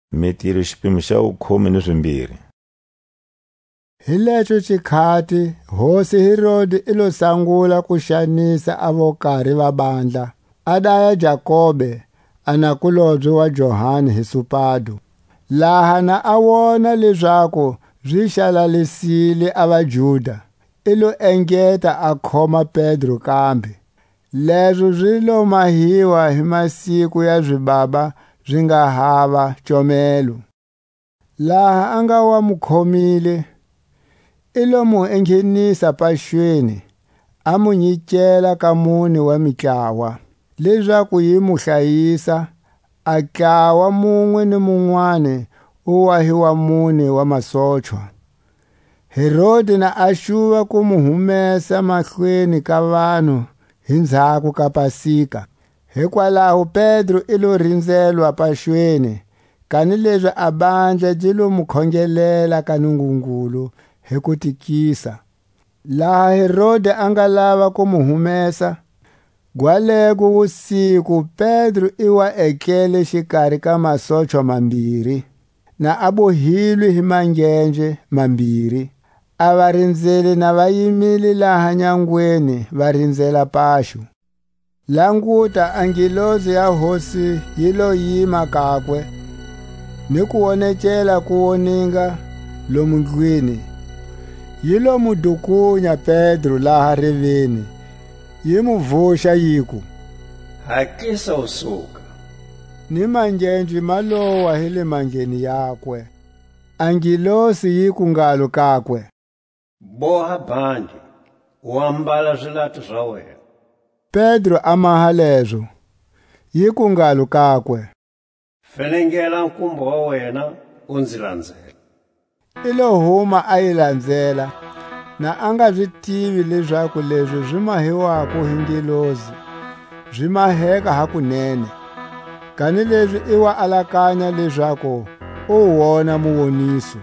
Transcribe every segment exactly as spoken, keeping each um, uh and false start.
Metiri xipimo xa ukhomi ni swimbirhi. Hi lecho chikhati hosi Herodi ilo sangula ku xanisa avokarhi va bandla a daya Jakobe anakulobye wa Johani hi supado, laha na a wona leswaku byi xalalisile a vaJuda ilo engeta a khoma Pedro kambe. Leswo byi lo mahiwa hi masiku ya zwibaba byi nga hava comelo. Laha a nga wa mukhomile ilo mu enghenisa paxweni a mu nyikela ka mune wa mitlawa leswaku yi mu hlayisa, a ntlawa mun'we ni mun'wane u wahiwa mune wa masochwa. Herodi na a xuva ku mu humesa mahlweni ka vanhu hi ndzhaku ka Pasika. Hikwalaho Pedro ilo rindzelwa paxweni, kanileswi a bandla byi lo mu khongelela ka Nungungulu hi ku tikisa. Laha Herodi a nga lava ku mu humesa, gwalego vusiku Pedro i wa etlele xikarhi ka masochwa mambirhi, na a bohilwe hi mangenje mambirhi. A va rindzeli na va yimile laha nyangweni va rindzela paxu. Languta, angelosi ya hosi yi lo yima kakwe ni ku wonekela ku woninga lomu ndlwini. Yi lo mu dukunya Pedro laha riveni, yi mu vuxa yiku, hatlisa usuka. Ni mangenje ma lowa hi le mangeni yakwe. Angelosi yi ku ngalo kakwe, boha bandi u ambala swilato swa wena. Pedro a maha leswo. Yi ku ngalo kakwe, felengela nkumbo wa wena u ndzi landzela. Ilo huma a yi landzela, na a nga byi tivi leswaku leswi byi mahiwaku hi ngelosi byi maheka hakunene. Kanileswi i wa alakanya leswaku u wona muwoniso.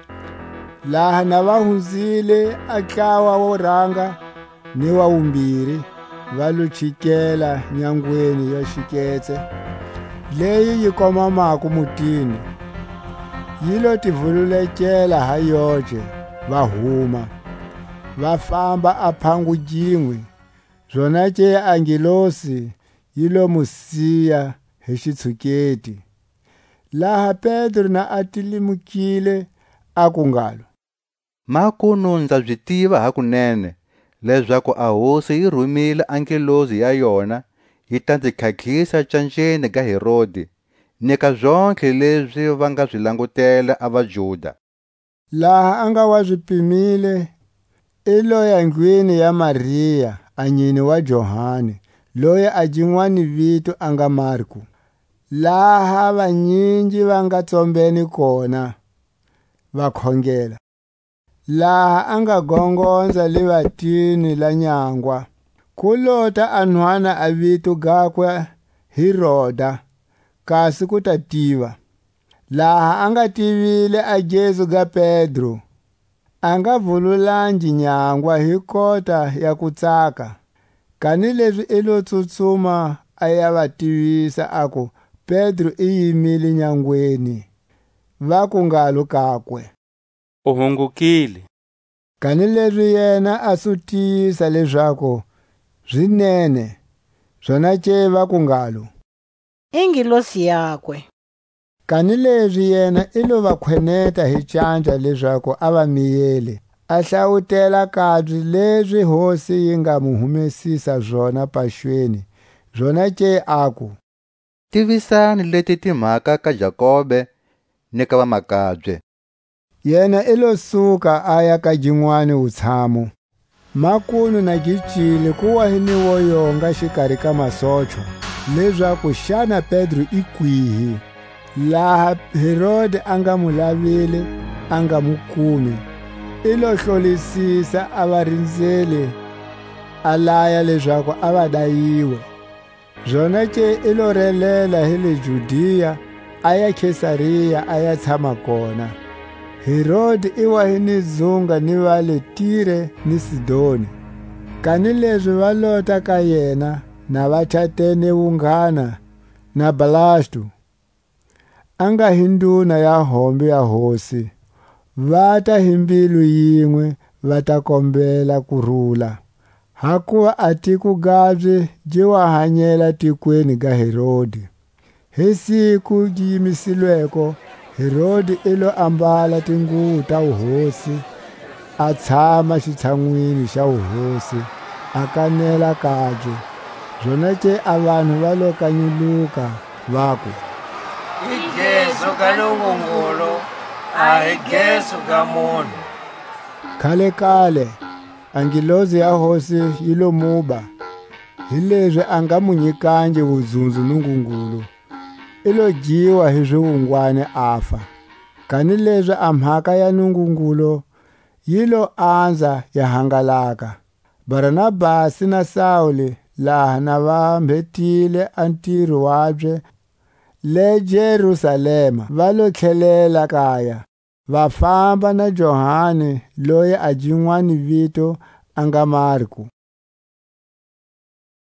Laha na va hundzile a ntlawa wo rhanga ni wa vumbirhi va lo chikela nyangweni ya xiketse leyi yi komamaku mutini. Yi lo tivululekela ha yoce va huma, va famba a phangu jin'we. Zona ke angelosi yi lo mu siya hi xitshuketi. Laha Pedro na a tilimukile a ku ngalo, Makuno ndza byi tiva hakunene leswaku a hosi yi rhumile angelosi ya yona yi ta ndzi khakhisa canjeni ka Herodi ni ka zonke leswi va nga swi langutela a vaJuda. Laha a nga wa zwipimile i lo ya ndlwini ya Mariya anyini wa Johani, loyi a jin'wani vito a nga Marku, laha vanyinji va nga tsombeni kona va khongela. Laha a nga gongondza le vatini la nyangwa, ku lota a nhwana a vito gakwe hi Roda, kasi ku ta tiva. Laha a nga tivile a Jesu ga Pedro, a nga vululangi nyangwa hi kota ya ku tsaka. Kanileswi i lo tsutsuma a ya va tivisa a ku Pedro i yimile nyangweni. Va ku ngalo kakwe, u hungukile. Kanileswi yena a sutiyisa leswaku zwinene. Zona ke va ku ngalo, ingelosi yakwe. Kanileswi yena i lo va khweneta hi canja leswaku a va miyele, a hlawutela kabye leswi hosi yi nga mu humesisa zona paxweni. Zona ke aku, Tivisani leti timhaka ka Jakobe ni ka vamakabye. Yena i lo suka a ya ka jin'wani vutshamo. Makuno na gicile ku wa hi ni wo yonga xikarhi ka masochwa leswaku xana Pedro i kwihi. Laha Herodi a nga mu lavile a nga mu kumi, i lo hlolisisa a va rindzele a laya leswaku a va dayiwe. Zona ke i lo relela hi le Judiya a ya Kesariya a ya tshama kona. Herodi i wa hi ni dzunga ni va le Tire ni Sidoni. Kanileswi va lota ka yena na va chatene vunghana na Balastu. a nga hi nduna ya hombe ya hosi, va ta hi mbilu yin'we va ta kombela kurhula. Hakuva a tiko gabye byi wa hanyela tikweni ga Herodi. Hi siku ji yimisilweko, Herodi ilo ambala tinguvu ta vuhosi, a tshama xitshan'wini xa vuhosi, a kanela kabye. Zonake a vanhu va lo kanyuluka va ku, I Jesu ka Nungungulu, a hi Jesu ka munhu. khale kale angilozi ya hosi yi lo muba, hi leswi a nga mu nyikangi vudzundzu Nungungulu. I lo dyiwa hi swivungwane afa. Kani leswi a mhaka ya Nungungulu yi lo andza ya hangalaka. Baranabasi na Sawuli laha na va mbhetile a ntirho wabye le Jerusalema va lo tlhelela kaya, va famba na Johani loyi a jin'wani vito a nga Marku.